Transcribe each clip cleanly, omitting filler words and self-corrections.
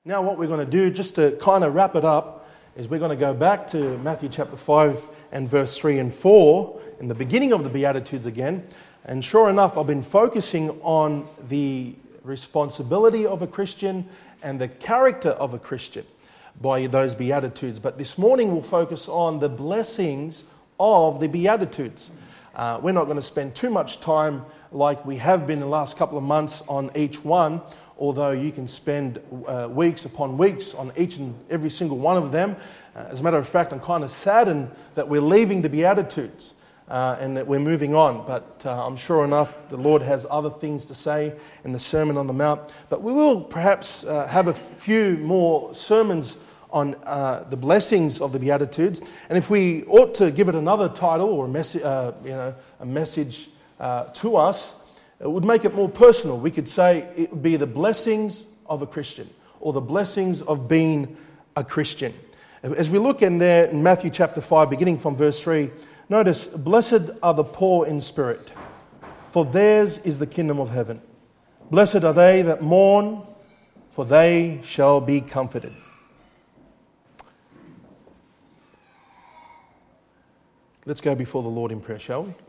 Now what we're going to do, just to kind of wrap it up, is we're going to go back to Matthew chapter 5 and verse 3 and 4, in the beginning of the Beatitudes again. And sure enough, I've been focusing on the responsibility of a Christian and the character of a Christian by those Beatitudes. But this morning we'll focus on the blessings of the Beatitudes. We're not going to spend too much time like we have been in the last couple of months on each one, although you can spend weeks upon weeks on each and every single one of them. As a matter of fact, I'm kind of saddened that we're leaving the Beatitudes and that we're moving on. But I'm sure enough the Lord has other things to say in the Sermon on the Mount. But we will perhaps have a few more sermons on the blessings of the Beatitudes. And if we ought to give it another title or a message to us, it would make it more personal. We could say it would be the blessings of a Christian, or the blessings of being a Christian. As we look in there in Matthew chapter 5, beginning from verse 3, notice, "Blessed are the poor in spirit, for theirs is the kingdom of heaven. Blessed are they that mourn, for they shall be comforted." Let's go before the Lord in prayer, shall we?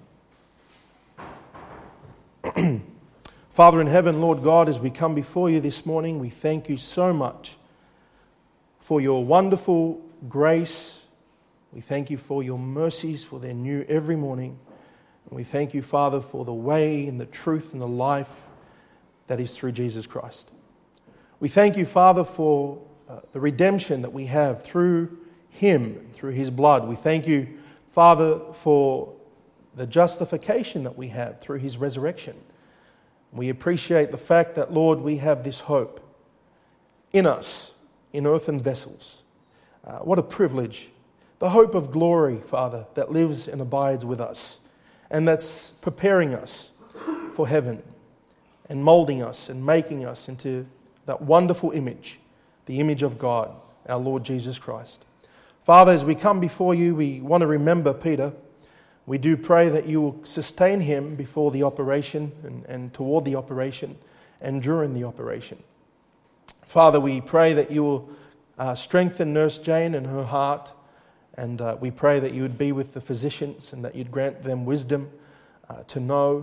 Father in heaven, Lord God, as we come before you this morning, we thank you so much for your wonderful grace. We thank you for your mercies, for they're new every morning. And we thank you, Father, for the way and the truth and the life that is through Jesus Christ. We thank you, Father, for the redemption that we have through him, through his blood. We thank you, Father, for the justification that we have through his resurrection. We appreciate the fact that, Lord, we have this hope in us, in earthen vessels. What a privilege. The hope of glory, Father, that lives and abides with us, and that's preparing us for heaven and molding us and making us into that wonderful image, the image of God, our Lord Jesus Christ. Father, as we come before you, we want to remember Peter. We do pray that you will sustain him before the operation and toward the operation and during the operation. Father, we pray that you will strengthen Nurse Jane and her heart, and we pray that you would be with the physicians and that you'd grant them wisdom to know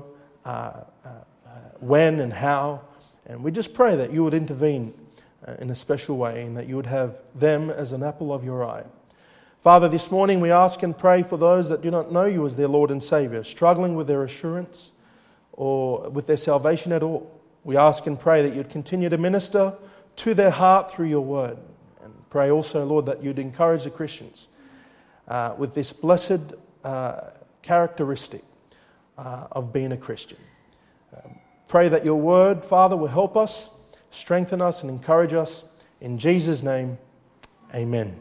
when and how. And we just pray that you would intervene in a special way and that you would have them as an apple of your eye. Father, this morning we ask and pray for those that do not know you as their Lord and Saviour, struggling with their assurance or with their salvation at all. We ask and pray that you'd continue to minister to their heart through your word. And pray also, Lord, that you'd encourage the Christians with this blessed characteristic of being a Christian. Pray that your word, Father, will help us, strengthen us and encourage us. In Jesus' name, amen.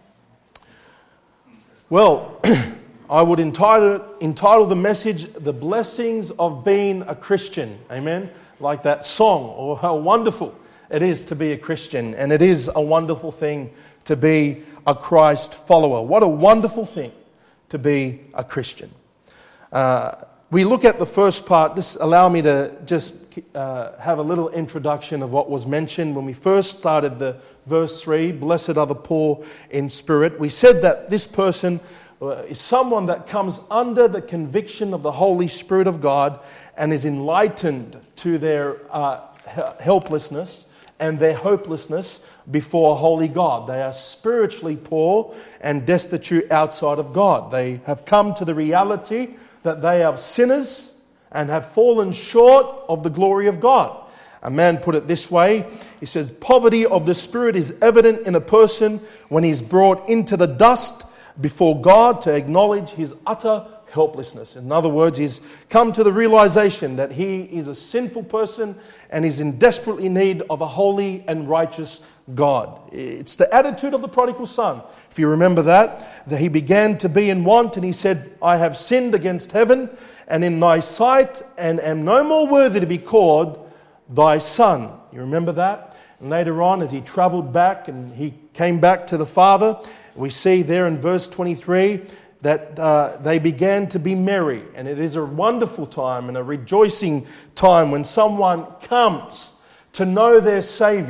Well, I would entitle the message, "The Blessings of Being a Christian." Amen? Like that song, or how wonderful it is to be a Christian. And it is a wonderful thing to be a Christ follower. What a wonderful thing to be a Christian. We look at the first part. Just allow me to just have a little introduction of what was mentioned when we first started the verse 3, "Blessed are the poor in spirit." We said that this person is someone that comes under the conviction of the Holy Spirit of God and is enlightened to their helplessness and their hopelessness before a holy God. They are spiritually poor and destitute outside of God. They have come to the reality that they are sinners and have fallen short of the glory of God. A man put it this way. He says, "Poverty of the spirit is evident in a person when he is brought into the dust before God to acknowledge his utter helplessness." In other words, he's come to the realization that he is a sinful person and is in desperately need of a holy and righteous God. It's the attitude of the prodigal son. If you remember that he began to be in want and he said, "I have sinned against heaven and in thy sight and am no more worthy to be called thy son." You remember that? And later on, as he traveled back and he came back to the Father, we see there in verse 23 that they began to be merry. And it is a wonderful time and a rejoicing time when someone comes to know their Savior.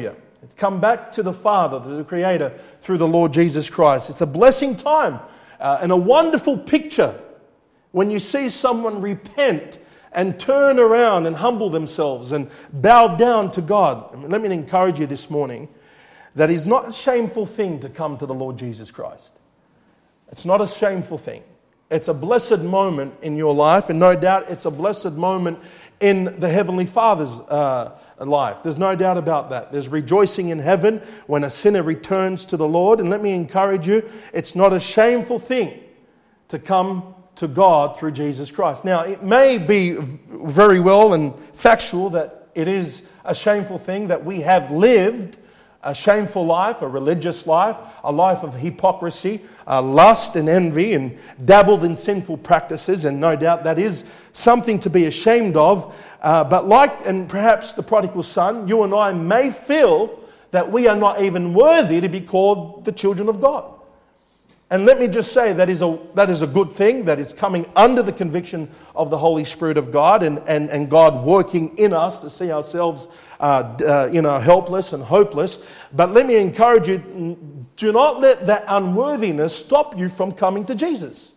Come back to the Father, to the Creator, through the Lord Jesus Christ. It's a blessing time and a wonderful picture when you see someone repent and turn around and humble themselves and bow down to God. Let me encourage you this morning that it's not a shameful thing to come to the Lord Jesus Christ. It's not a shameful thing. It's a blessed moment in your life, and no doubt it's a blessed moment in the Heavenly Father's life. There's no doubt about that. There's rejoicing in heaven when a sinner returns to the Lord. And let me encourage you, it's not a shameful thing to come to God through Jesus Christ. Now, it may be very well and factual that it is a shameful thing that we have lived a shameful life, a religious life, a life of hypocrisy, lust and envy, and dabbled in sinful practices, and no doubt that is something to be ashamed of. But and perhaps the prodigal son, you and I may feel that we are not even worthy to be called the children of God. And let me just say that is a good thing, that is coming under the conviction of the Holy Spirit of God and God working in us to see ourselves helpless and hopeless. But let me encourage you, do not let that unworthiness stop you from coming to Jesus.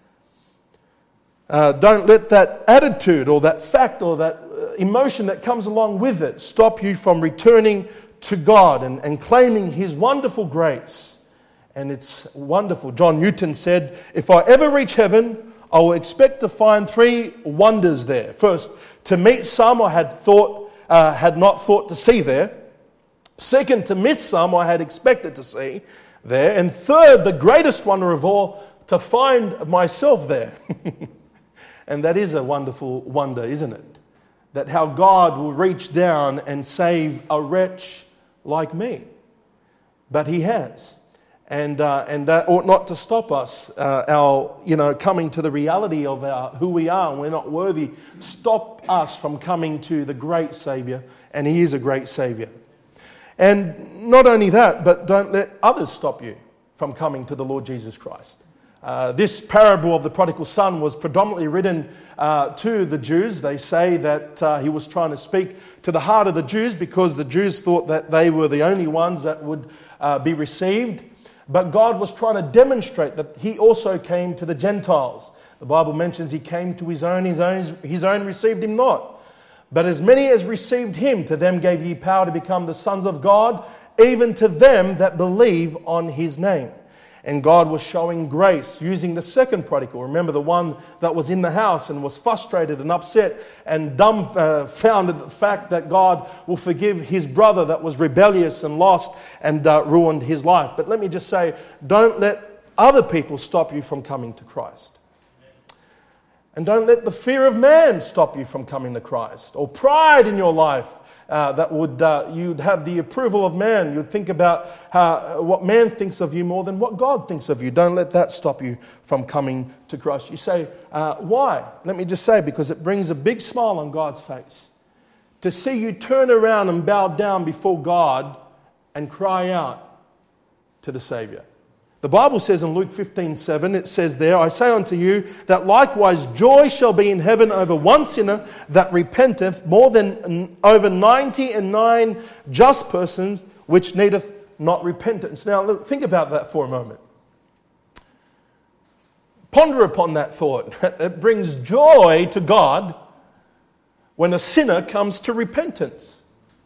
Don't let that attitude or that fact or that emotion that comes along with it stop you from returning to God and claiming His wonderful grace. And it's wonderful. John Newton said, if I ever reach heaven, I will expect to find 3 wonders there. First, to meet some I had not thought to see there. Second, to miss some I had expected to see there. And third, the greatest wonder of all, to find myself there. And that is a wonderful wonder, isn't it? That how God will reach down and save a wretch like me. But He has. And that ought not to stop us, coming to the reality of who we are and we're not worthy, stop us from coming to the great Saviour, and He is a great Saviour. And not only that, but don't let others stop you from coming to the Lord Jesus Christ. This parable of the prodigal son was predominantly written to the Jews. They say that He was trying to speak to the heart of the Jews because the Jews thought that they were the only ones that would be received. But God was trying to demonstrate that He also came to the Gentiles. The Bible mentions He came to His own received Him not. But as many as received Him, to them gave He power to become the sons of God, even to them that believe on His name. And God was showing grace using the second prodigal. Remember the one that was in the house and was frustrated and upset and dumbfounded at the fact that God will forgive his brother that was rebellious and lost and ruined his life. But let me just say, don't let other people stop you from coming to Christ. And don't let the fear of man stop you from coming to Christ, or pride in your life that would you'd have the approval of man. You'd think about what man thinks of you more than what God thinks of you. Don't let that stop you from coming to Christ. You say, why? Let me just say, because it brings a big smile on God's face to see you turn around and bow down before God and cry out to the Savior. The Bible says in Luke 15:7, it says there, I say unto you that likewise joy shall be in heaven over one sinner that repenteth, more than over 99 just persons which needeth not repentance. Now look, think about that for a moment. Ponder upon that thought. It brings joy to God when a sinner comes to repentance.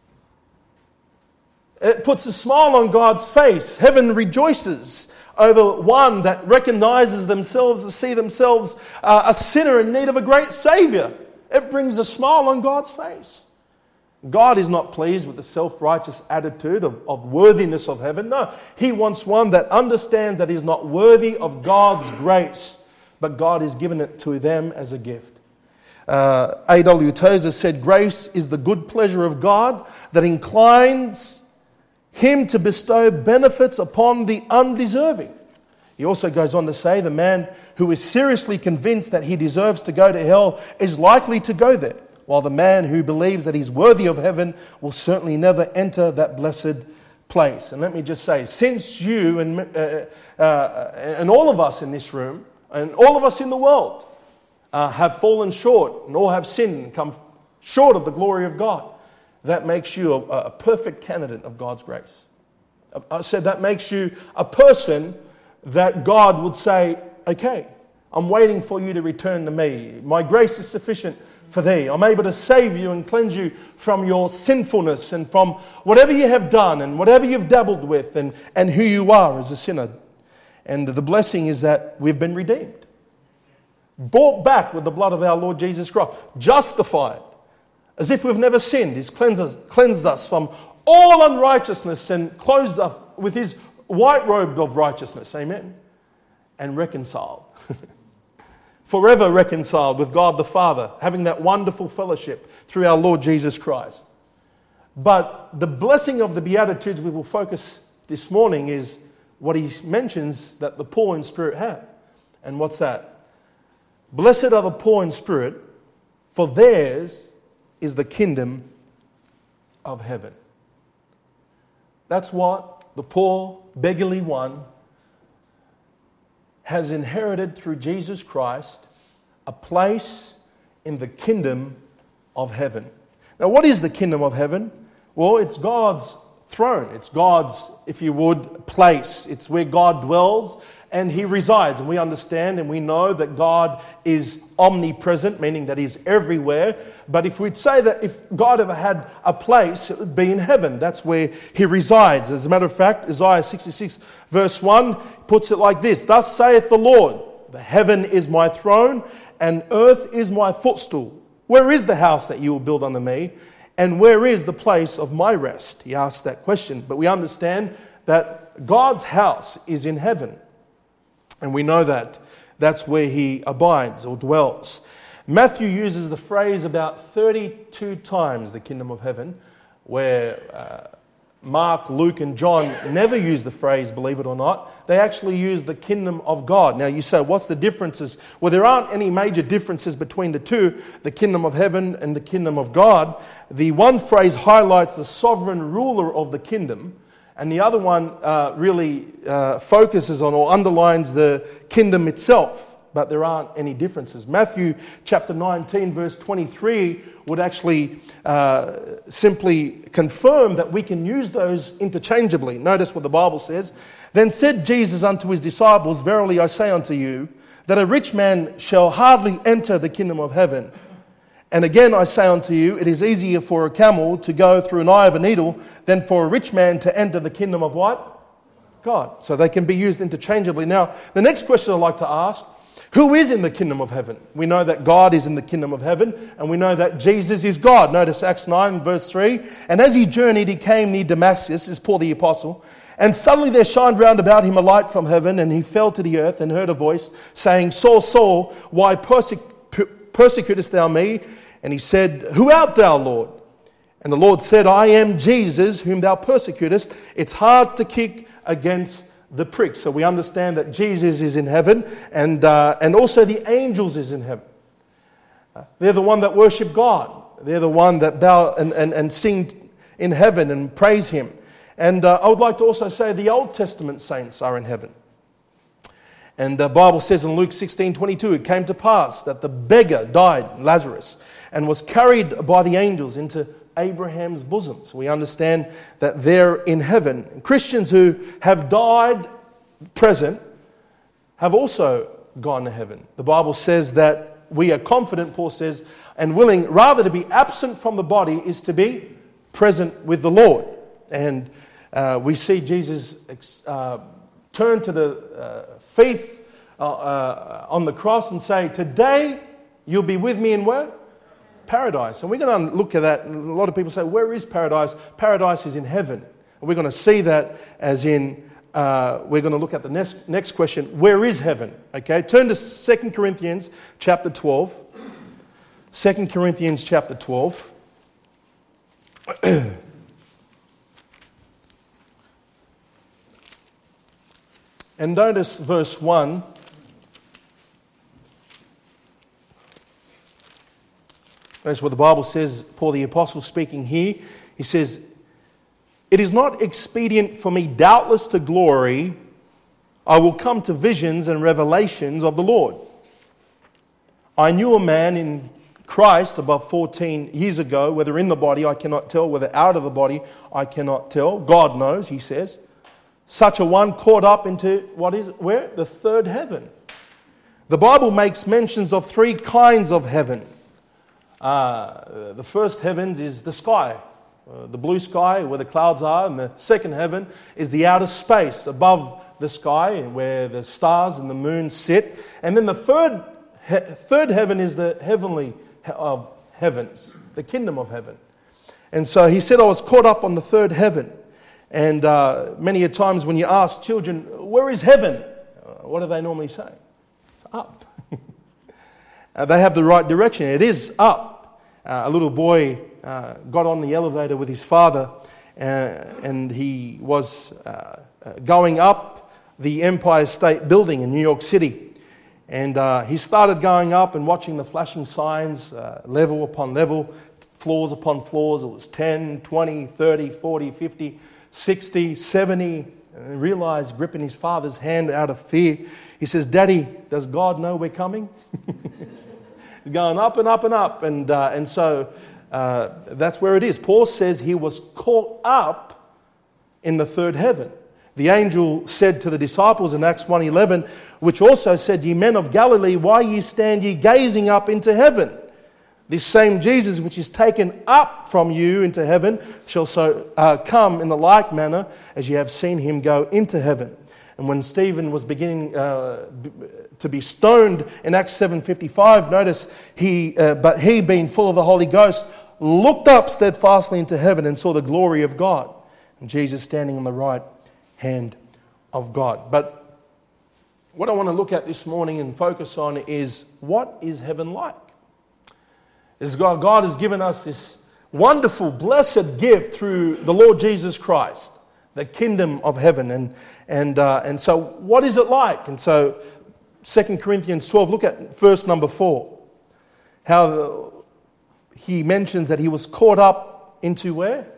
It puts a smile on God's face. Heaven rejoices over one that recognizes themselves to see themselves a sinner in need of a great Savior. It brings a smile on God's face. God is not pleased with the self-righteous attitude of worthiness of heaven. No, He wants one that understands that he's not worthy of God's grace, but God has given it to them as a gift. A.W. Tozer said, grace is the good pleasure of God that inclines Him to bestow benefits upon the undeserving. He also goes on to say, the man who is seriously convinced that he deserves to go to hell is likely to go there, while the man who believes that he's worthy of heaven will certainly never enter that blessed place. And let me just say, since you and all of us in this room, and all of us in the world, have fallen short and all have sinned and come short of the glory of God, that makes you a perfect candidate of God's grace. I said that makes you a person that God would say, okay, I'm waiting for you to return to me. My grace is sufficient for thee. I'm able to save you and cleanse you from your sinfulness and from whatever you have done and whatever you've dabbled with and who you are as a sinner. And the blessing is that we've been redeemed. Bought back with the blood of our Lord Jesus Christ. Justified. As if we've never sinned. He's cleansed us from all unrighteousness and clothed us with His white robe of righteousness. Amen. And reconciled. Forever reconciled with God the Father. Having that wonderful fellowship through our Lord Jesus Christ. But the blessing of the Beatitudes we will focus this morning is what He mentions that the poor in spirit have. And what's that? Blessed are the poor in spirit, for theirs is the kingdom of heaven. That's what the poor, beggarly one has inherited through Jesus Christ, a place in the kingdom of heaven. Now, what is the kingdom of heaven? Well, it's God's throne. It's God's, if you would, place. It's where God dwells and He resides. And we understand and we know that God is omnipresent, meaning that He's everywhere. But if we'd say that if God ever had a place, it would be in heaven. That's where He resides. As a matter of fact, Isaiah 66 verse 1 puts it like this. Thus saith the Lord, the heaven is my throne and earth is my footstool. Where is the house that you will build unto me? And where is the place of my rest? He asked that question. But we understand that God's house is in heaven. And we know that that's where He abides or dwells. Matthew uses the phrase about 32 times, the kingdom of heaven, where Mark, Luke, and John never use the phrase, believe it or not. They actually use the kingdom of God. Now you say, what's the differences? Well, there aren't any major differences between the two, the kingdom of heaven and the kingdom of God. The one phrase highlights the sovereign ruler of the kingdom, and the other one really focuses on or underlines the kingdom itself. But there aren't any differences. Matthew chapter 19 verse 23 would actually simply confirm that we can use those interchangeably. Notice what the Bible says. Then said Jesus unto His disciples, verily I say unto you, that a rich man shall hardly enter the kingdom of heaven. And again I say unto you, it is easier for a camel to go through an eye of a needle than for a rich man to enter the kingdom of what? God. So they can be used interchangeably. Now, the next question I'd like to ask, who is in the kingdom of heaven? We know that God is in the kingdom of heaven, and we know that Jesus is God. Notice Acts 9 verse 3. And as he journeyed, he came near Damascus, is Paul the apostle. And suddenly there shined round about him a light from heaven, and he fell to the earth and heard a voice saying, Saul, Saul, why persecutest thou me? And he said, Who art thou, Lord? And the Lord said, I am Jesus, whom thou persecutest. It's hard to kick against the pricks. So we understand that Jesus is in heaven, and also the angels is in heaven. They're the one that worship God. They're the one that bow and sing in heaven and praise Him. And I would like to also say the Old Testament saints are in heaven. And the Bible says in Luke 16:22, it came to pass that the beggar died, Lazarus, and was carried by the angels into Abraham's bosom. So we understand that they're in heaven. And Christians who have died present have also gone to heaven. The Bible says that we are confident, Paul says, and willing rather to be absent from the body is to be present with the Lord. And we see Jesus turn to the thief on the cross and say, today you'll be with me in where? Paradise. And we're going to look at that. And a lot of people say, where is paradise? Paradise is in heaven. And we're going to see that as in, we're going to look at the next question, where is heaven? Okay, turn to 2 Corinthians chapter 12. 2 Corinthians chapter 12. And notice verse 1. Notice what the Bible says, Paul the apostle speaking here. He says, it is not expedient for me doubtless to glory. I will come to visions and revelations of the Lord. I knew a man in Christ about 14 years ago, whether in the body, I cannot tell, whether out of the body, I cannot tell. God knows, he says. Such a one caught up into, where? The third heaven. The Bible makes mentions of three kinds of heaven. The first heavens is the sky, the blue sky where the clouds are, and the second heaven is the outer space above the sky where the stars and the moon sit. And then the third heaven is the heavenly of heavens, the kingdom of heaven. And so he said, I was caught up on the third heaven. And many a times when you ask children, where is heaven? What do they normally say? It's up. They have the right direction. It is up. A little boy got on the elevator with his father, and he was going up the Empire State Building in New York City. And he started going up and watching the flashing signs, level upon level, floors upon floors. It was 10, 20, 30, 40, 50, 60, 70. And he realized, gripping his father's hand out of fear, he says, Daddy, does God know we're coming? Going up and up and up. And so that's where it is. Paul says he was caught up in the third heaven. The angel said to the disciples in Acts 1:11, which also said, Ye men of Galilee, why stand ye gazing up into heaven? This same Jesus which is taken up from you into heaven shall so come in the like manner as ye have seen him go into heaven. And when Stephen was beginning to be stoned in Acts 7:55, notice but he being full of the Holy Ghost looked up steadfastly into heaven and saw the glory of God, and Jesus standing on the right hand of God. But what I want to look at this morning and focus on is, what is heaven like? God has given us this wonderful, blessed gift through the Lord Jesus Christ, the kingdom of heaven. And so what is it like? And so 2 Corinthians 12, look at verse number 4. How he mentions that he was caught up into where?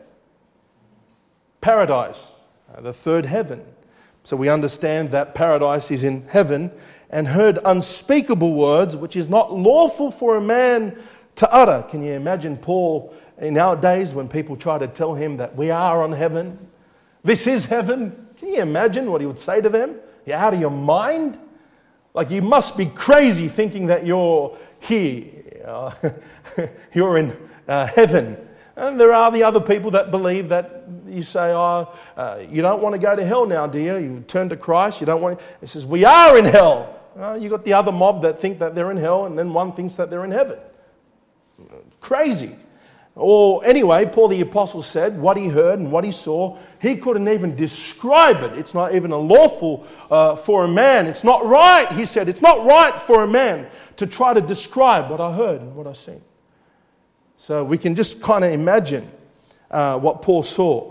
Paradise, the third heaven. So we understand that paradise is in heaven, and heard unspeakable words which is not lawful for a man to utter. Can you imagine Paul in our days when people try to tell him that we are on heaven? This is heaven. Can you imagine what he would say to them? You're out of your mind? Like, you must be crazy thinking that you're here. You're in heaven. And there are the other people that believe that you say, you don't want to go to hell now, do you? You turn to Christ. You don't want. It says, we are in hell. You got the other mob that think that they're in hell, and then one thinks that they're in heaven. Crazy. Or anyway, Paul the Apostle said what he heard and what he saw, he couldn't even describe it. It's not even lawful for a man. It's not right, he said. It's not right for a man to try to describe what I heard and what I seen. So we can just kind of imagine what Paul saw.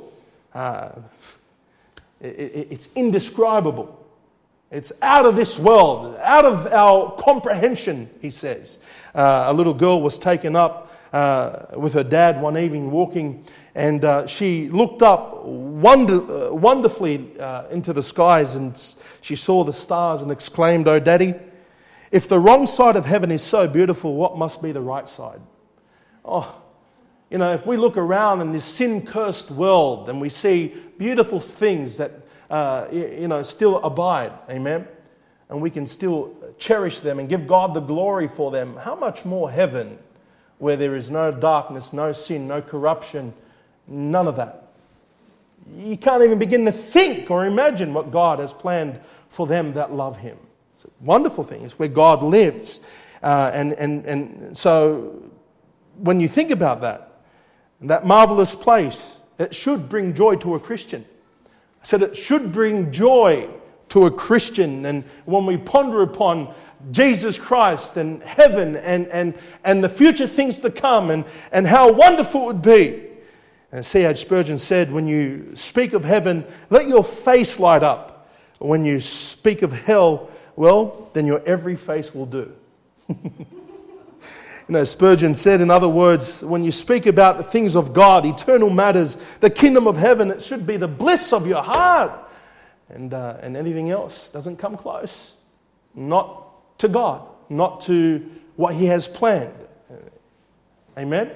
It's indescribable. It's out of this world, out of our comprehension, he says. A little girl was taken up with her dad one evening walking, and she looked up wonderfully into the skies, and she saw the stars and exclaimed, "Oh, Daddy, if the wrong side of heaven is so beautiful, what must be the right side?" Oh, if we look around in this sin-cursed world and we see beautiful things that still abide, amen, and we can still cherish them and give God the glory for them, how much more heaven, where there is no darkness, no sin, no corruption, none of that. You can't even begin to think or imagine what God has planned for them that love Him. It's a wonderful thing. It's where God lives. And so when you think about that marvelous place, it should bring joy to a Christian. I said it should bring joy to a Christian. And when we ponder upon Jesus Christ and heaven and the future things to come and how wonderful it would be. And C.H. Spurgeon said, when you speak of heaven, let your face light up. When you speak of hell, well, then your every face will do. Spurgeon said, in other words, when you speak about the things of God, eternal matters, the kingdom of heaven, it should be the bliss of your heart. And anything else doesn't come close. Not to God, not to what He has planned. Amen?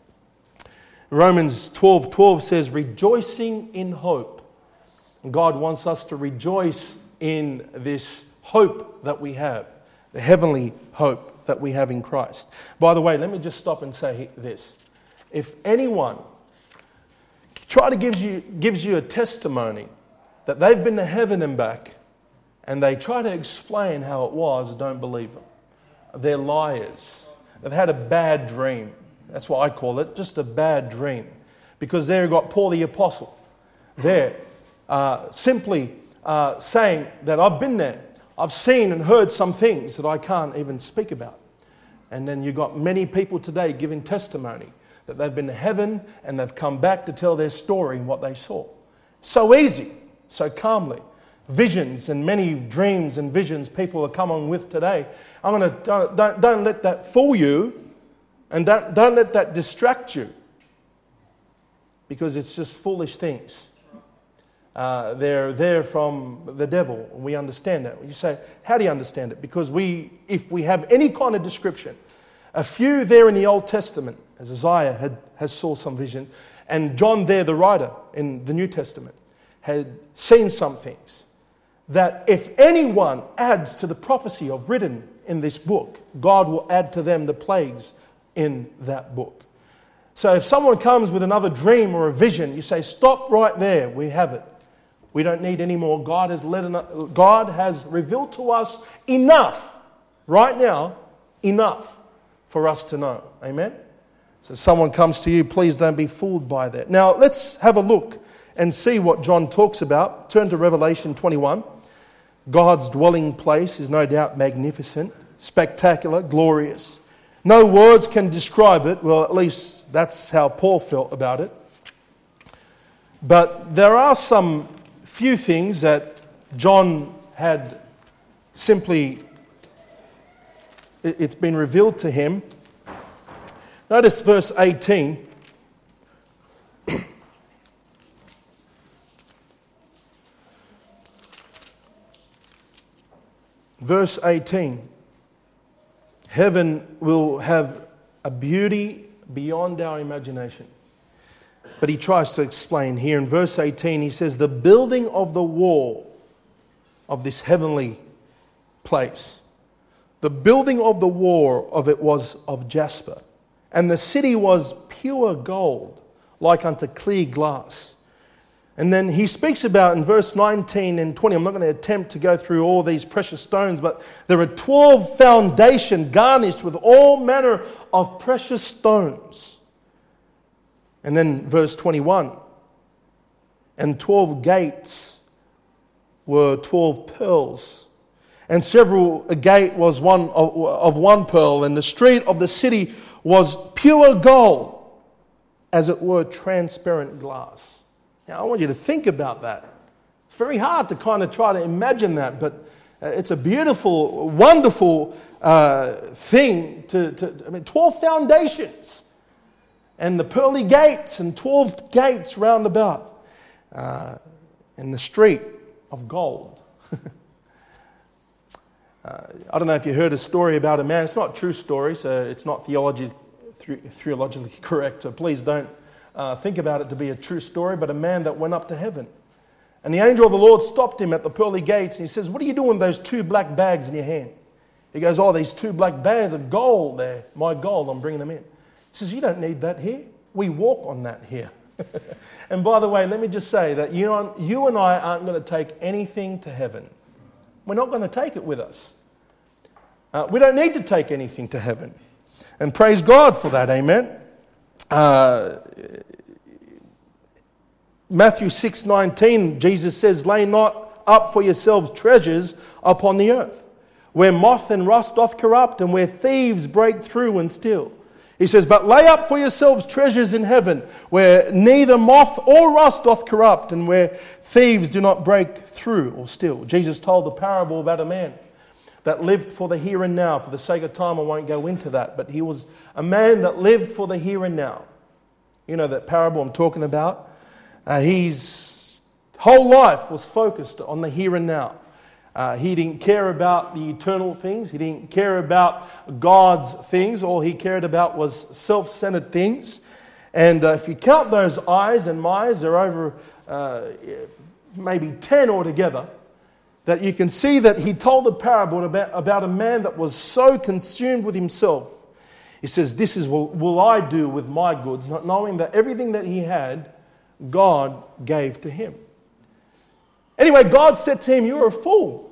Romans 12:12 says, rejoicing in hope. God wants us to rejoice in this hope that we have, the heavenly hope that we have in Christ. By the way, let me just stop and say this. If anyone gives you a testimony that they've been to heaven and back, and they try to explain how it was, don't believe them. They're liars. They've had a bad dream. That's what I call it, just a bad dream. Because there you've got Paul the Apostle. There, simply saying that I've been there. I've seen and heard some things that I can't even speak about. And then you've got many people today giving testimony that they've been to heaven and they've come back to tell their story and what they saw. So easy, so calmly. Visions and many dreams and visions people are coming with today. Don't let that fool you, and don't let that distract you, because it's just foolish things. They're there from the devil. We understand that. You say, how do you understand it? Because if we have any kind of description, a few there in the Old Testament, as Isaiah has saw some vision, and John there, the writer in the New Testament, had seen some things, that if anyone adds to the prophecy of written in this book, God will add to them the plagues in that book. So if someone comes with another dream or a vision, you say, stop right there, we have it. We don't need any more. God has revealed to us enough, right now, enough for us to know. Amen? So if someone comes to you, please don't be fooled by that. Now let's have a look and see what John talks about. Turn to Revelation 21. God's dwelling place is no doubt magnificent, spectacular, glorious. No words can describe it. Well, at least that's how Paul felt about it. But there are some few things that John had simply, it's been revealed to him. Notice verse 18. Verse 18, heaven will have a beauty beyond our imagination. But he tries to explain here in verse 18, he says, the building of the wall of this heavenly place, the building of the wall of it was of jasper, and the city was pure gold, like unto clear glass. And then he speaks about in verse 19 and 20, I'm not going to attempt to go through all these precious stones, but there are 12 foundations garnished with all manner of precious stones. And then verse 21, and 12 gates were 12 pearls, and a gate was one of one pearl, and the street of the city was pure gold, as it were transparent glass. Now, I want you to think about that. It's very hard to kind of try to imagine that, but it's a beautiful, wonderful thing. 12 foundations and the pearly gates and 12 gates round about in the street of gold. I don't know if you heard a story about a man. It's not a true story, so it's not theologically correct, so please don't think about it to be a true story, but a man that went up to heaven. And the angel of the Lord stopped him at the pearly gates, and he says, what are you doing with those 2 black bags in your hand? He goes, these 2 black bags of gold there. My gold, I'm bringing them in. He says, you don't need that here. We walk on that here. And by the way, let me just say that you and I aren't going to take anything to heaven. We're not going to take it with us. We don't need to take anything to heaven. And praise God for that, amen. Matthew 6:19, Jesus says, lay not up for yourselves treasures upon the earth, where moth and rust doth corrupt, and where thieves break through and steal. He says, but lay up for yourselves treasures in heaven, where neither moth or rust doth corrupt, and where thieves do not break through or steal. Jesus told the parable about a man that lived for the here and now. For the sake of time, I won't go into that, but he was a man that lived for the here and now. You know that parable I'm talking about? His whole life was focused on the here and now. He didn't care about the eternal things. He didn't care about God's things. All he cared about was self-centered things. And if you count those I's and my's, they're over maybe 10 altogether, that you can see that he told a parable about a man that was so consumed with himself. He says, this is what will I do with my goods, not knowing that everything that he had, God gave to him. Anyway, God said to him, you're a fool.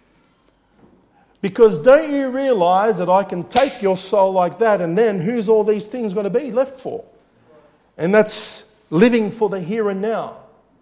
Because don't you realize that I can take your soul like that, and then who's all these things going to be left for? And that's living for the here and now.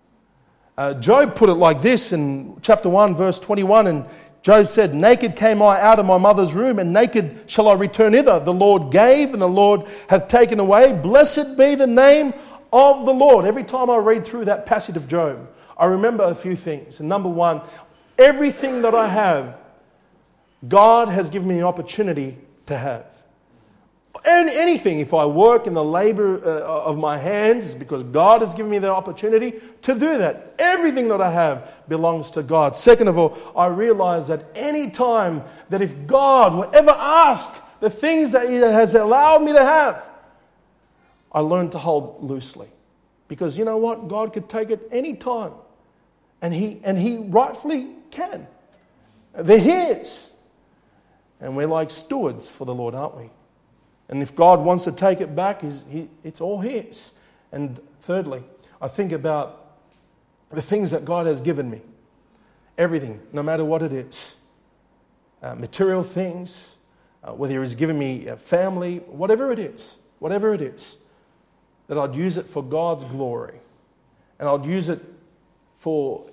Job put it like this in chapter 1, verse 21, and Job said, naked came I out of my mother's womb, and naked shall I return hither. The Lord gave, and the Lord hath taken away. Blessed be the name of the Lord. Every time I read through that passage of Job, I remember a few things. And number one, everything that I have, God has given me an opportunity to have. And anything, if I work in the labor of my hands, it's because God has given me the opportunity to do that. Everything that I have belongs to God. Second of all, I realize that any time that if God will ever ask the things that He has allowed me to have, I learn to hold loosely. Because you know what? God could take it any time. And He rightfully can. They're His. And we're like stewards for the Lord, aren't we? And if God wants to take it back, it's all His. And thirdly, I think about the things that God has given me. Everything, no matter what it is. Material things, whether He's given me a family, whatever it is, that I'd use it for God's glory. And I'd use it for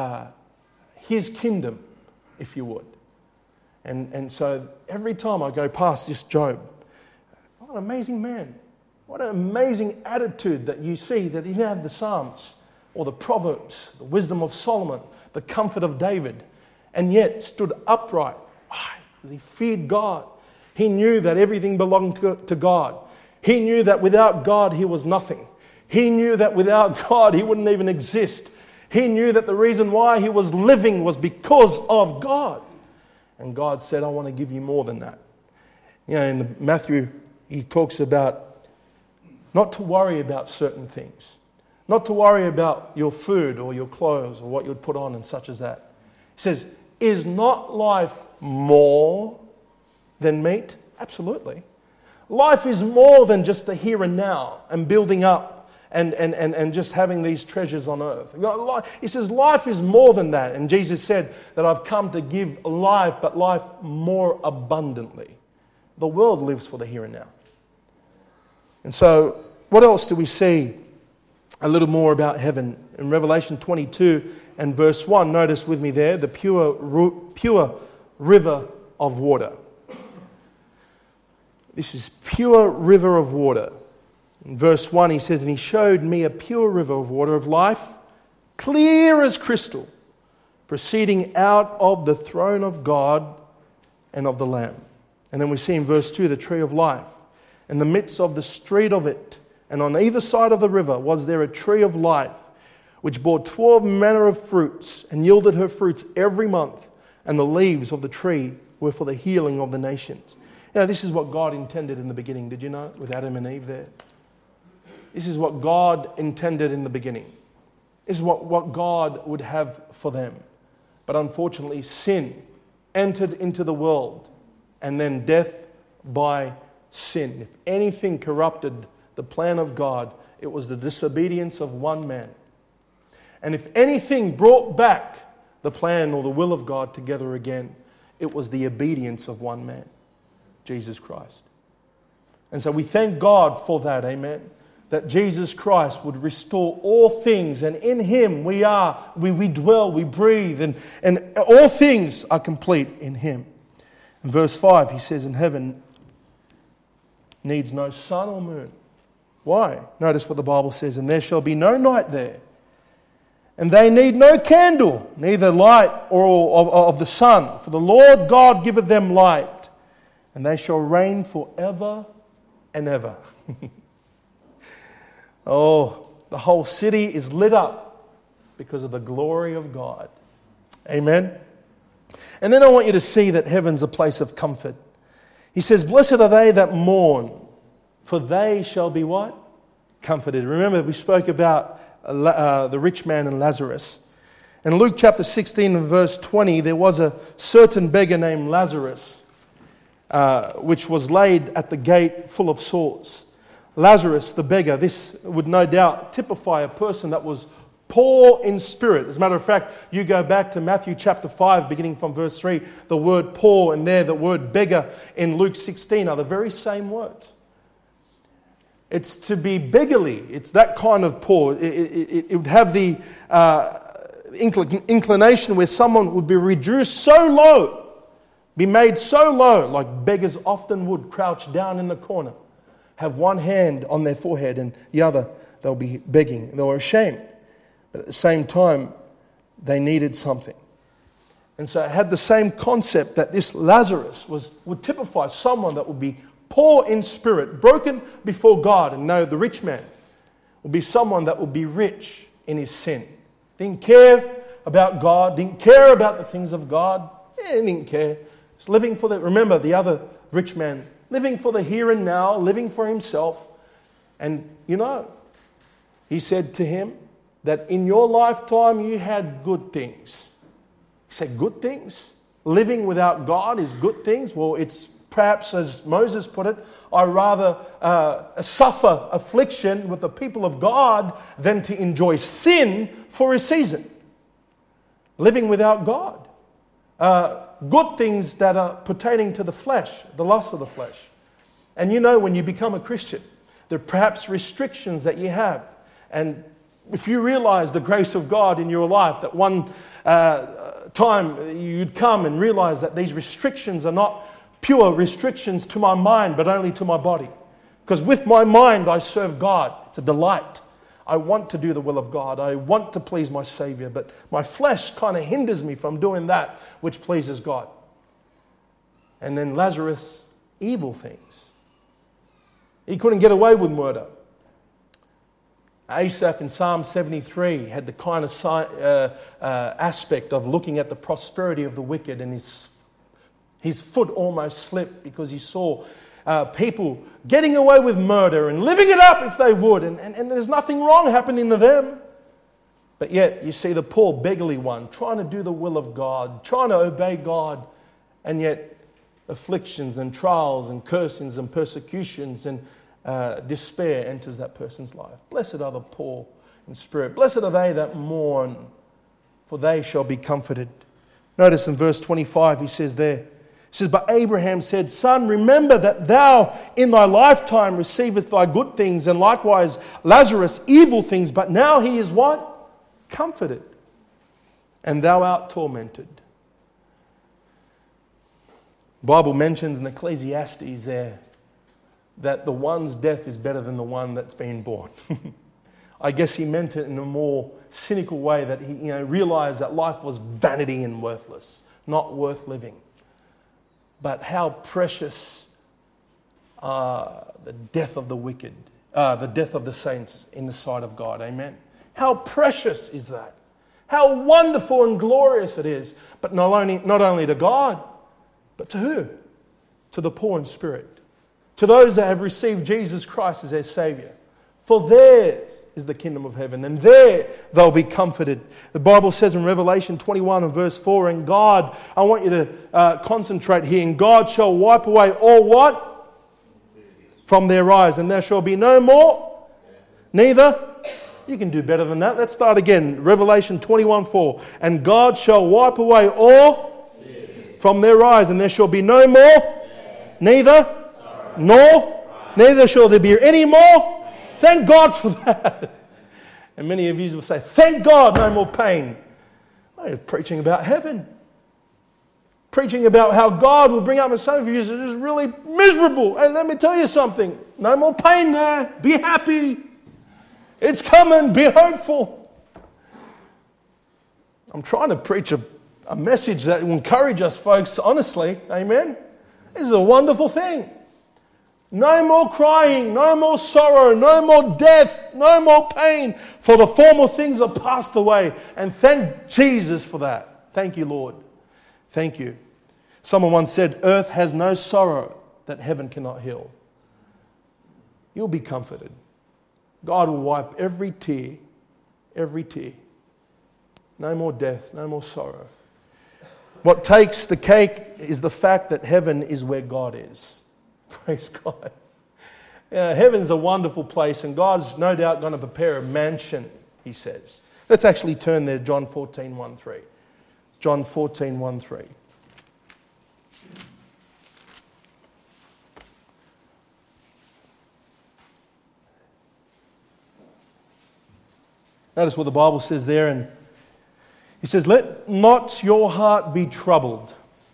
His kingdom, if you would. And so every time I go past this Job, what an amazing man. What an amazing attitude that you see that he had the Psalms or the Proverbs, the wisdom of Solomon, the comfort of David, and yet stood upright. Why? Because he feared God. He knew that everything belonged to God. He knew that without God he was nothing. He knew that without God he wouldn't even exist. He knew that the reason why he was living was because of God. And God said, I want to give you more than that. You know, in Matthew, he talks about not to worry about certain things. Not to worry about your food or your clothes or what you'd put on and such as that. He says, is not life more than meat? Absolutely. Life is more than just the here and now and building up and just having these treasures on earth. He says life is more than that. And Jesus said that I've come to give life, but life more abundantly. The world lives for the here and now. And so, what else do we see a little more about heaven? In Revelation 22 and verse 1, notice with me there, the pure river of water. This is pure river of water. In verse 1 he says, and he showed me a pure river of water of life, clear as crystal, proceeding out of the throne of God and of the Lamb. And then we see in verse 2 the tree of life. In the midst of the street of it, and on either side of the river was there a tree of life, which bore 12 manner of fruits, and yielded her fruits every month, and the leaves of the tree were for the healing of the nations. You know, this is what God intended in the beginning. Did you know? With Adam and Eve there. This is what God intended in the beginning. This is what God would have for them. But unfortunately, sin entered into the world, and then death by sin. If anything corrupted the plan of God, it was the disobedience of one man. And if anything brought back the plan or the will of God together again, it was the obedience of one man, Jesus Christ. And so we thank God for that, amen, that Jesus Christ would restore all things, and in Him we dwell, we breathe, and all things are complete in Him. In verse 5 he says, in heaven needs no sun or moon. Why? Notice what the Bible says, and there shall be no night there. And they need no candle, neither light or of the sun. For the Lord God giveth them light, and they shall reign forever and ever. Oh, the whole city is lit up because of the glory of God. Amen? And then I want you to see that heaven's a place of comfort. He says, blessed are they that mourn, for they shall be what? Comforted. Remember, we spoke about the rich man and Lazarus. In Luke chapter 16 and verse 20, there was a certain beggar named Lazarus, which was laid at the gate full of sores. Lazarus, the beggar, this would no doubt typify a person that was poor in spirit. As a matter of fact, you go back to Matthew chapter 5, beginning from verse 3, the word poor and there the word beggar in Luke 16 are the very same words. It's to be beggarly. It's that kind of poor. It would have the inclination where someone would be reduced so low, be made so low, like beggars often would, crouch down in the corner, have one hand on their forehead and the other they'll be begging. They were ashamed. But at the same time, they needed something. And so it had the same concept that this Lazarus would typify someone that would be poor in spirit, broken before God. And no, the rich man would be someone that would be rich in his sin. Didn't care about God, didn't care about the things of God. He didn't care. Just living for remember the other rich man, living for the here and now, living for himself. And he said to him, that in your lifetime you had good things. You say good things? Living without God is good things? Well, it's perhaps, as Moses put it, I rather suffer affliction with the people of God than to enjoy sin for a season. Living without God. Good things that are pertaining to the flesh, the lust of the flesh. And when you become a Christian, there are perhaps restrictions that you have. And if you realize the grace of God in your life, that one time you'd come and realize that these restrictions are not pure restrictions to my mind, but only to my body. Because with my mind I serve God. It's a delight. I want to do the will of God. I want to please my Savior, but my flesh kind of hinders me from doing that which pleases God. And then Lazarus, evil things. He couldn't get away with murder. Asaph in Psalm 73 had the kind of aspect of looking at the prosperity of the wicked, and his foot almost slipped because he saw people getting away with murder and living it up if they would, and there's nothing wrong happening to them. But yet you see the poor beggarly one trying to do the will of God, trying to obey God, and yet afflictions and trials and cursings and persecutions and despair enters that person's life. Blessed are the poor in spirit. Blessed are they that mourn, for they shall be comforted. Notice in verse 25 he says there, but Abraham said, Son, remember that thou in thy lifetime receivest thy good things, and likewise Lazarus evil things, but now he is what? Comforted. And thou art tormented. The Bible mentions in Ecclesiastes there that the one's death is better than the one that's been born. I guess he meant it in a more cynical way, that he realized that life was vanity and worthless, not worth living. But how precious the death of the wicked, the death of the saints in the sight of God. Amen. How precious is that? How wonderful and glorious it is. But not only to God, but to who? To the poor in spirit. To those that have received Jesus Christ as their Savior. For theirs is the kingdom of heaven, and there they'll be comforted. The Bible says in Revelation 21 and verse 4, and God, I want you to concentrate here, and God shall wipe away all what? From their eyes, and there shall be no more. Neither. You can do better than that. Let's start again. Revelation 21:4. And God shall wipe away all from their eyes, and there shall be no more. Neither. Neither shall there be any more. Thank God for that. And many of you will say, thank God, no more pain. I'm preaching about heaven. Preaching about how God will bring up, and some of you are just really miserable. And let me tell you something. No more pain there. Be happy. It's coming. Be hopeful. I'm trying to preach a message that will encourage us, folks, honestly. Amen. This is a wonderful thing. No more crying, no more sorrow, no more death, no more pain, for the former things are passed away. And thank Jesus for that. Thank you, Lord. Thank you. Someone once said, earth has no sorrow that heaven cannot heal. You'll be comforted. God will wipe every tear, every tear. No more death, no more sorrow. What takes the cake is the fact that heaven is where God is. Praise God. Heaven's a wonderful place, and God's no doubt going to prepare a mansion, he says. Let's actually turn there, John 14:1-3. John 14:1-3. Notice what the Bible says there, and he says, let not your heart be troubled.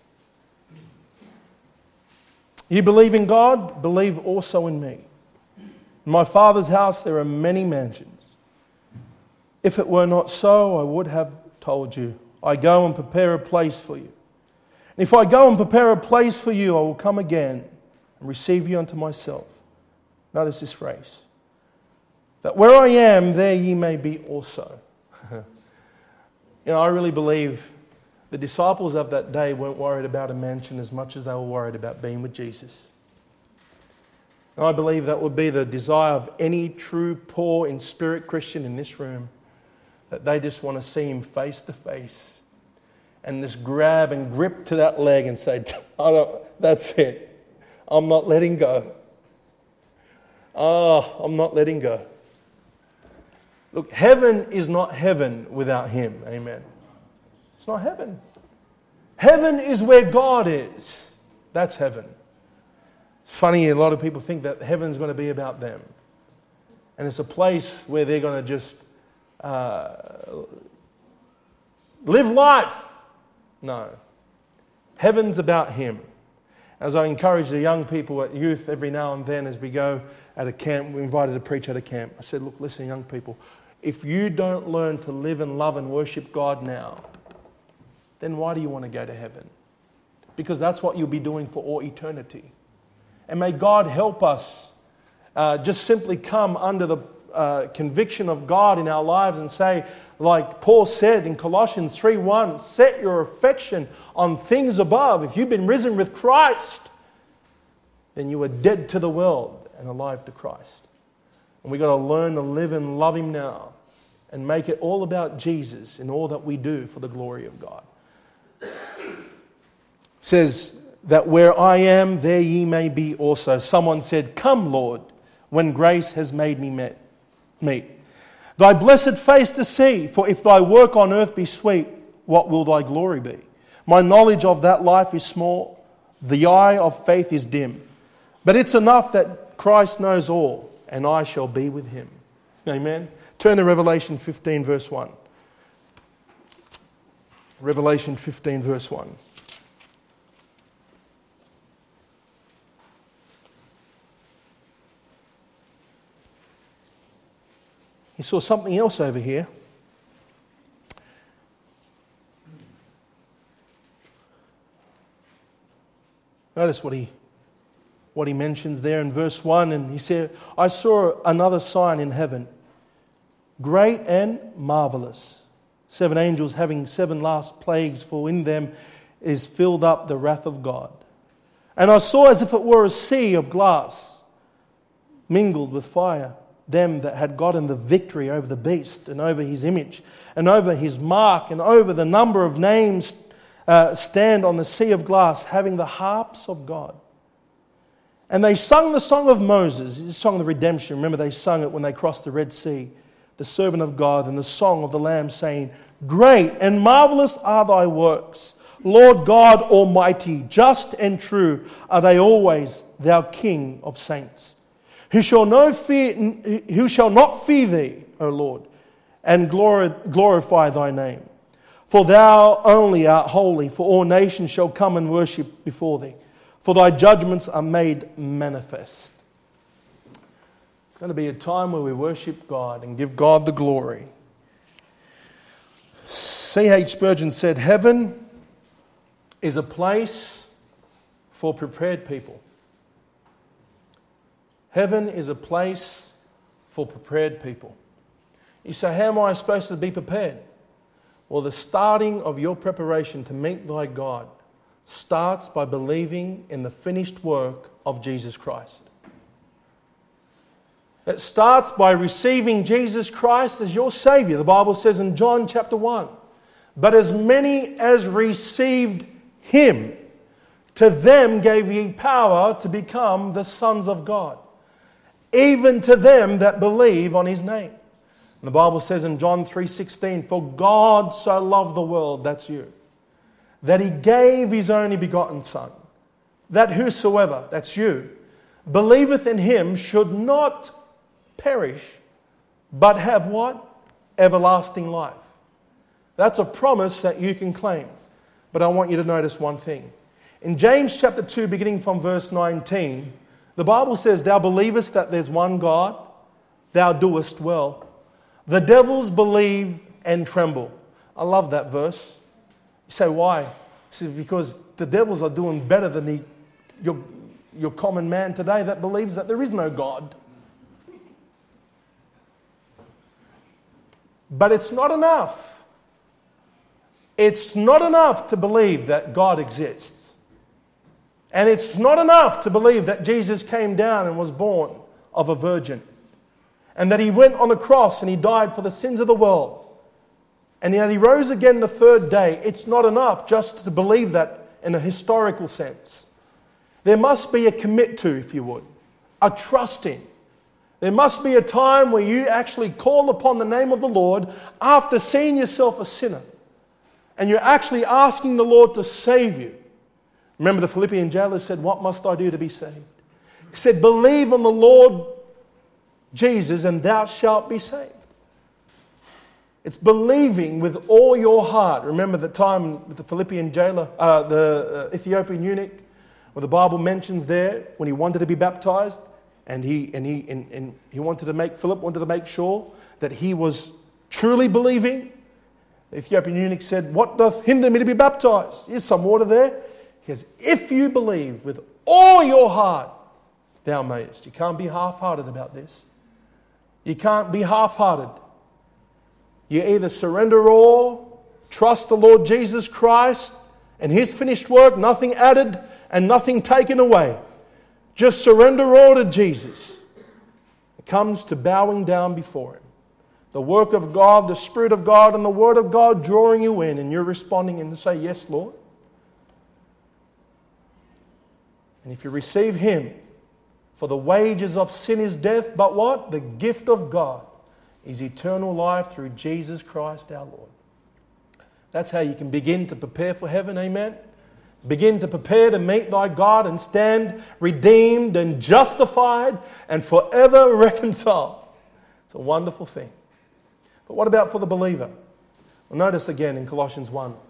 You believe in God, believe also in me. In my Father's house there are many mansions. If it were not so, I would have told you. I go and prepare a place for you. And if I go and prepare a place for you, I will come again and receive you unto myself. Notice this phrase. That where I am, there ye may be also. I really believe the disciples of that day weren't worried about a mansion as much as they were worried about being with Jesus. And I believe that would be the desire of any true poor in spirit Christian in this room, that they just want to see him face to face and just grab and grip to that leg and say, that's it. I'm not letting go. I'm not letting go. Look, heaven is not heaven without him. Amen. It's not heaven. Heaven is where God is. That's heaven. It's funny, a lot of people think that heaven's going to be about them. And it's a place where they're going to just live life. No. Heaven's about him. As I encourage the young people at youth every now and then as we go at a camp, we invited a preacher at a camp. I said, look, listen, young people, if you don't learn to live and love and worship God now, then why do you want to go to heaven? Because that's what you'll be doing for all eternity. And may God help us just simply come under the conviction of God in our lives and say, like Paul said in Colossians 3:1, set your affection on things above. If you've been risen with Christ, then you are dead to the world and alive to Christ. And we've got to learn to live and love him now and make it all about Jesus in all that we do for the glory of God. It says that where I am, there ye may be also. Someone said, come, Lord, when grace has made me meet. Thy blessed face to see, for if thy work on earth be sweet, what will thy glory be? My knowledge of that life is small, the eye of faith is dim. But it's enough that Christ knows all, and I shall be with him. Amen. Turn to Revelation 15, verse 1. Revelation 15, verse 1. He saw something else over here. Notice what he mentions there in verse 1. And he said, I saw another sign in heaven, great and marvelous. 7 angels having 7 last plagues, for in them is filled up the wrath of God. And I saw as if it were a sea of glass, mingled with fire, them that had gotten the victory over the beast and over his image and over his mark and over the number of names stand on the sea of glass, having the harps of God. And they sung the song of Moses, the song of the redemption. Remember, they sung it when they crossed the Red Sea, the servant of God, and the song of the Lamb, saying, great and marvelous are thy works, Lord God Almighty, just and true are they always, thou King of saints. Who shall not fear thee, O Lord, and glorify thy name. For thou only art holy, for all nations shall come and worship before thee. For thy judgments are made manifest. It's going to be a time where we worship God and give God the glory. C.H. Spurgeon said, heaven is a place for prepared people. Heaven is a place for prepared people. You say, how am I supposed to be prepared? or the starting of your preparation to meet thy God starts by believing in the finished work of Jesus Christ. It starts by receiving Jesus Christ as your Savior. The Bible says in John chapter 1, but as many as received Him, to them gave He power to become the sons of God, even to them that believe on His name. And the Bible says in John 3:16, for God so loved the world, that's you, that He gave His only begotten Son, that whosoever, that's you, believeth in Him should not perish, but have what? Everlasting life. That's a promise that you can claim. But I want you to notice one thing. In James chapter 2, beginning from verse 19, the Bible says, thou believest that there's one God, thou doest well. The devils believe and tremble. I love that verse. You say, why? See, because the devils are doing better than your common man today that believes that there is no God. But it's not enough. It's not enough to believe that God exists. And it's not enough to believe that Jesus came down and was born of a virgin. And that He went on the cross and He died for the sins of the world. And that He rose again the third day. It's not enough just to believe that in a historical sense. There must be a commit to, if you would. A trust in. There must be a time where you actually call upon the name of the Lord after seeing yourself a sinner. And you're actually asking the Lord to save you. Remember the Philippian jailer said, what must I do to be saved? He said, believe on the Lord Jesus and thou shalt be saved. It's believing with all your heart. Remember the time with the Philippian jailer, the Ethiopian eunuch, where the Bible mentions there when he wanted to be baptized, and he wanted to make, Philip wanted to make sure that he was truly believing. The Ethiopian eunuch said, what doth hinder me to be baptized? Here's some water there. He says, if you believe with all your heart, thou mayest. You can't be half-hearted about this. You can't be half-hearted. You either surrender all, trust the Lord Jesus Christ and His finished work, nothing added and nothing taken away. Just surrender all to Jesus. It comes to bowing down before Him. The work of God, the Spirit of God, and the Word of God drawing you in, and you're responding and to say, yes, Lord. And if you receive Him, for the wages of sin is death, but what? The gift of God is eternal life through Jesus Christ our Lord. That's how you can begin to prepare for heaven, amen? Begin to prepare to meet thy God and stand redeemed and justified and forever reconciled. It's a wonderful thing. But what about for the believer? Well, notice again in Colossians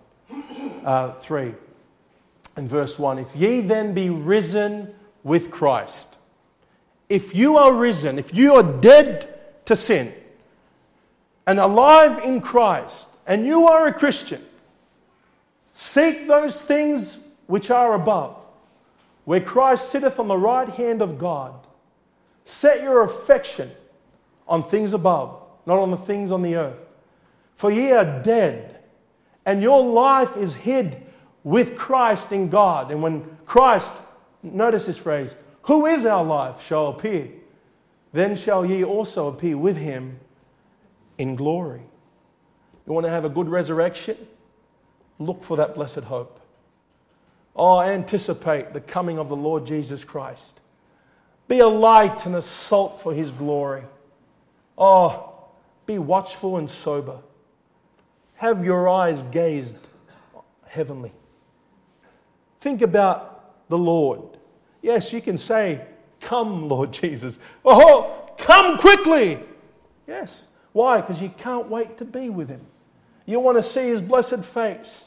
3 and verse 1. If ye then be risen with Christ. If you are risen, if you are dead to sin and alive in Christ, and you are a Christian, seek those things which are above, where Christ sitteth on the right hand of God. Set your affection on things above, not on the things on the earth. For ye are dead, and your life is hid with Christ in God. And when Christ, notice this phrase, who is our life, shall appear, then shall ye also appear with Him in glory. You want to have a good resurrection? Look for that blessed hope. Oh, anticipate the coming of the Lord Jesus Christ. Be a light and a salt for His glory. Oh, be watchful and sober. Have your eyes gazed heavenly. Think about the Lord. Yes, you can say, come, Lord Jesus. Oh, come quickly. Yes. Why? Because you can't wait to be with Him. You want to see His blessed face.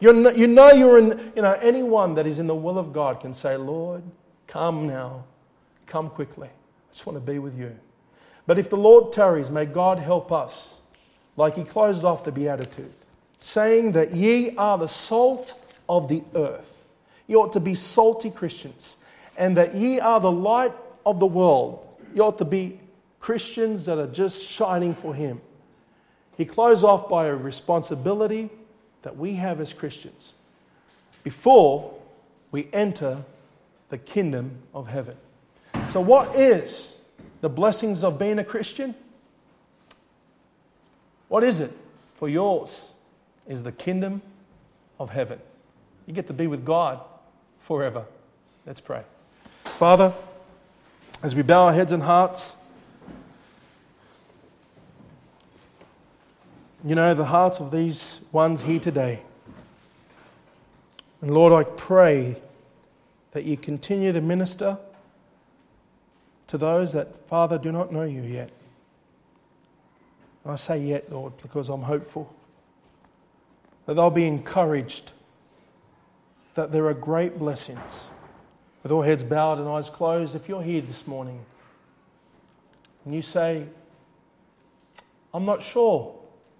Anyone that is in the will of God can say, Lord, come now. Come quickly. I just want to be with you. But if the Lord tarries, may God help us, like He closed off the Beatitude, saying that ye are the salt of the earth. You ought to be salty Christians. And that ye are the light of the world. You ought to be Christians that are just shining for Him. he closed off by a responsibility that we have as Christians before we enter the kingdom of heaven. So what is the blessings of being a Christian? What is it? For yours is the kingdom of heaven. You get to be with God forever. Let's pray. Father, as we bow our heads and hearts, you know the hearts of these ones here today. And Lord, I pray that you continue to minister to those that, Father, do not know you yet. And I say yet, Lord, because I'm hopeful that they'll be encouraged that there are great blessings. With all heads bowed and eyes closed, if you're here this morning and you say, I'm not sure.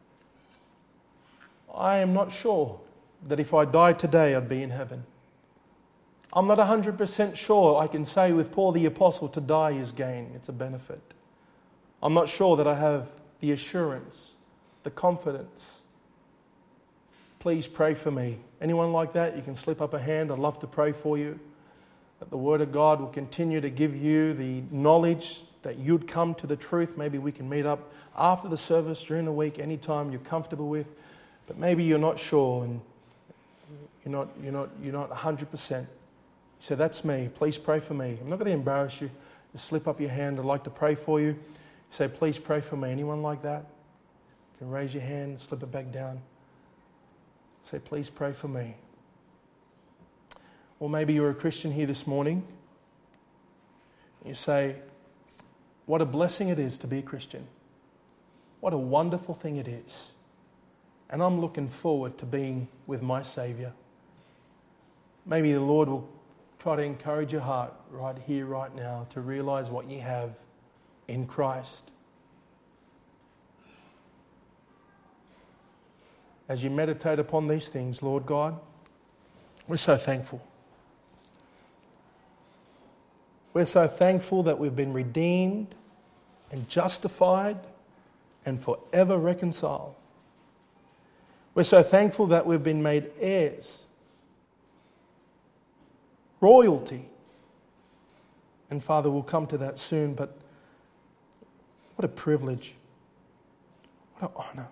I am not sure that if I died today, I'd be in heaven. I'm not 100% sure I can say with Paul the Apostle, to die is gain, it's a benefit. I'm not sure that I have the assurance, the confidence. Please pray for me. Anyone like that, you can slip up a hand. I'd love to pray for you. That the Word of God will continue to give you the knowledge that you'd come to the truth. Maybe we can meet up after the service, during the week, anytime you're comfortable with. But maybe you're not sure and you're not 100%. You say, that's me. Please pray for me. I'm not going to embarrass you. Just slip up your hand. I'd like to pray for you. Say, please pray for me. Anyone like that? You can raise your hand, slip it back down. Say, please pray for me. Or maybe you're a Christian here this morning. You say, what a blessing it is to be a Christian. What a wonderful thing it is. And I'm looking forward to being with my Saviour. Maybe the Lord will try to encourage your heart right here, right now, to realize what you have in Christ. As you meditate upon these things, Lord God, we're so thankful. We're so thankful that we've been redeemed and justified and forever reconciled. We're so thankful that we've been made heirs, royalty. And Father, we'll come to that soon, but what a privilege, what an honor.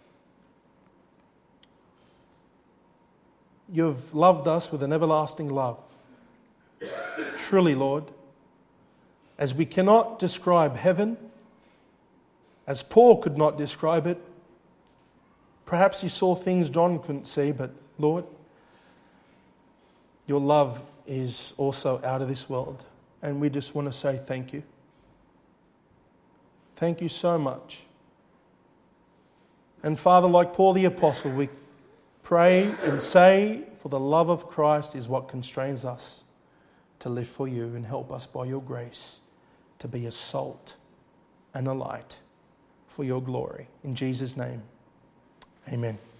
You've loved us with an everlasting love. Truly, Lord, as we cannot describe heaven, as Paul could not describe it, perhaps he saw things John couldn't see, but Lord, your love is also out of this world. And we just want to say thank you. Thank you so much. And Father, like Paul the Apostle, we pray and say, for the love of Christ is what constrains us to live for you, and help us by your grace to be a salt and a light for your glory. In Jesus' name, amen.